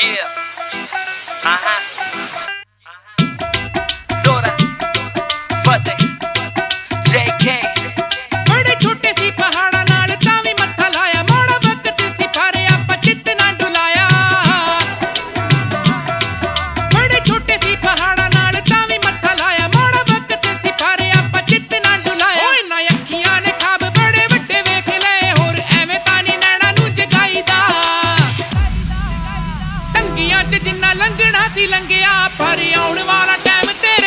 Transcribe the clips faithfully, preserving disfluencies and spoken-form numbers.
Yeah. Uh-huh. Zora. Fateh. J K. बड़े छोटे सी पहाड़ा नाल तावी मत्था लाया मोड़ा वक्त सी पारे आपा चित ना डुलाया बड़े छोटे सी पहाड़ा नाल तावी मत्था लाया मोड़ा वक्त सी पारे आपा चित ना डुलाया ओए ना अखियां ने खाब बड़े वड्डे वेख ले होर एवें तानी नैना नू जगाईदा टंगियां च जिन्ना लंघना सी लंघिया पर आउण वाला टाइम तेरे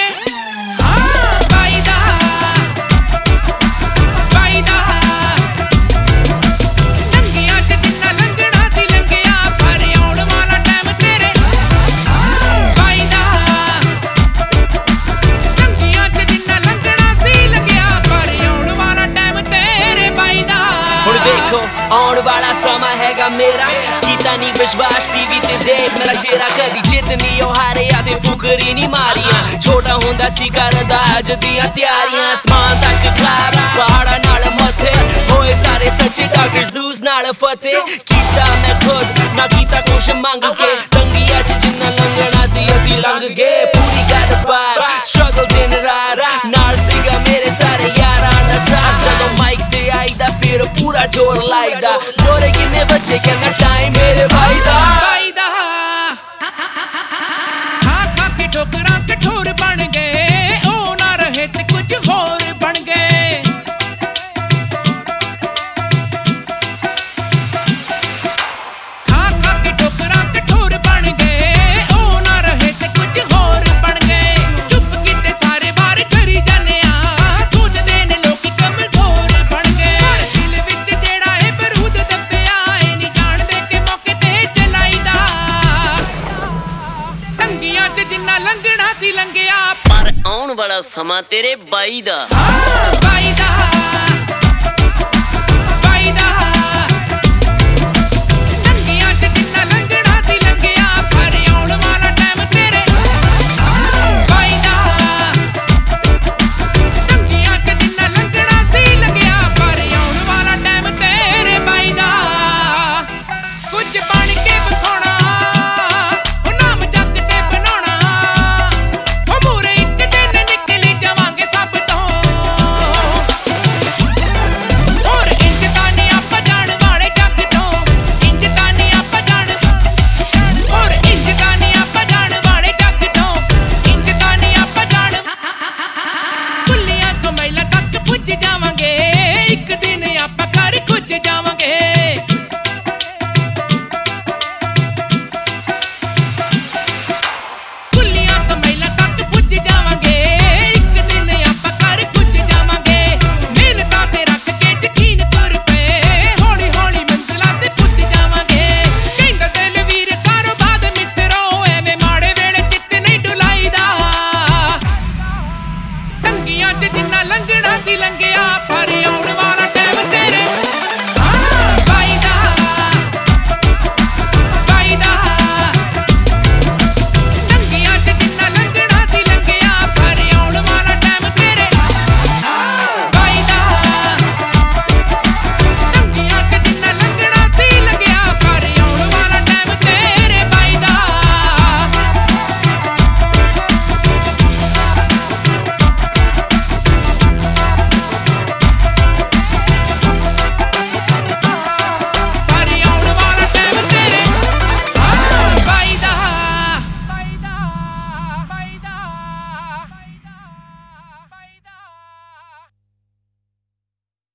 आउण वाला समा हैगा मेरा कीता नी विश्वास टीवी ते देख मेरा चेहरा कदी जितनी ओ हारिया ते फुकरी नी मारियां छोटा होंदा सी करदा अज दियां त्यारियां आसमान तक खाब पहाड़ा नाल मथे होए सारे सच्चे डॉक्टर जूस नाल फतेह कीता मैं खुद ना कीता कुछ मंग के तंगिया च जिन्ना लंघना सी असी लंघ गए पूरी गल बात स्ट्रगल दिन रात नाल सीगा मेरे सारे यारां दा साथ जदों माइक ते आईदा फिर पूरा जोर लाईदा जोरे किन्ने बच्चे कहना टाइम मेरे भाई दा भाई दा खा खा के ठोकरां कठोर बन गए ओ ना रहे ते कुछ होर बन गए खा खा के ठोकरां कठोर बन गए ओ ना रहे ते कुछ होर बन गए चुप कीते सारे बार करी जाने आ सोचदे ने लोकी कमजोर बन गए दिल विच जेड़ा है बरूद दब्बिया ए नी जाणदे कि मौके ते चलाईदा टंगियां च जिन्ना लंघना सी लंघिया पर आउण वाला समा तेरे बाई दा हाँ